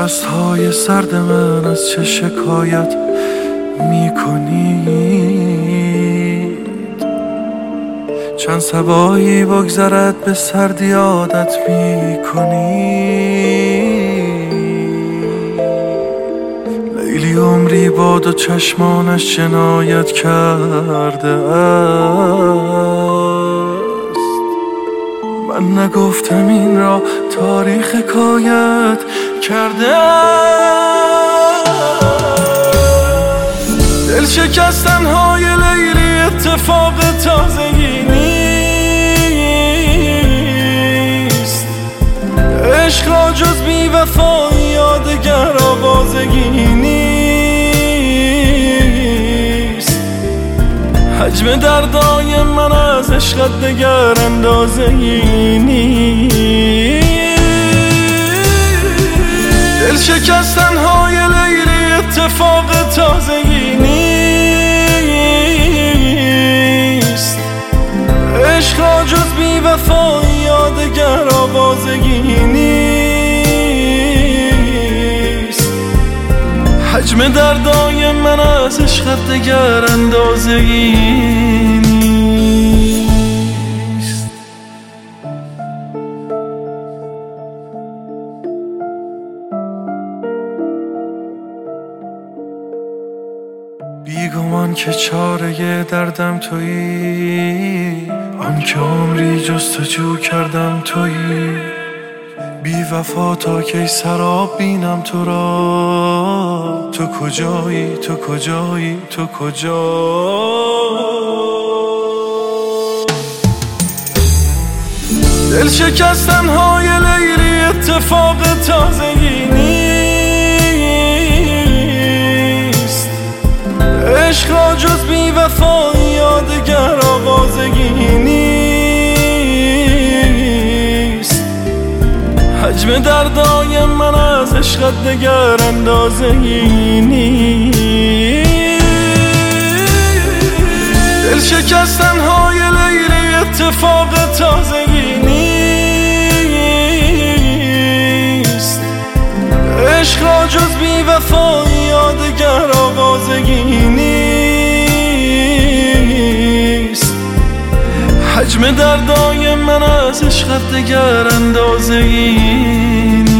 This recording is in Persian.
دستهای سرد من از چه شکایت میکنید؟ چند صبایی بگذرد به سردی عادت میکنید. لیلی عمری با دو چشمانش جنایت کرده است. من نگفتم این را تاریخ حکایت کرده است. دل شکستن‌های لیلی اتفاق تازگی نیست. عشق را جز بی‌وفایی یادگر آوازگی نیست. حجم دردای من از عشقت دگر اندازه‌ای نیست. دل شکستن‌های لیلی اتفاق تازگی نیست. عشق را جز بی‌وفایی یادگر آوازگی نیست. حجم دردای من از عشقت دگر اندازه‌ای نیست. بیگمان که چاره دردم تویی، آن که عمری جستجو کردم تویی. بی وفا تا کی سراب بینم تو را؟ تو کجایی؟ تو کجایی؟ تو کجا؟ دل شکستن‌های لیلی اتفاق تازگی نیست. عشق را جز بی‌وفایی یادگر آوازگی نیست. حجم دردای من از عشقت دگر اندازه‌ای نیست. دل شکستن‌های لیلی اتفاق تازگی نیست. عشق را جز بی‌وفایی یادگر آوازگی نیست. حجم دردای من از عشقت دگر اندازه‌ای نیست.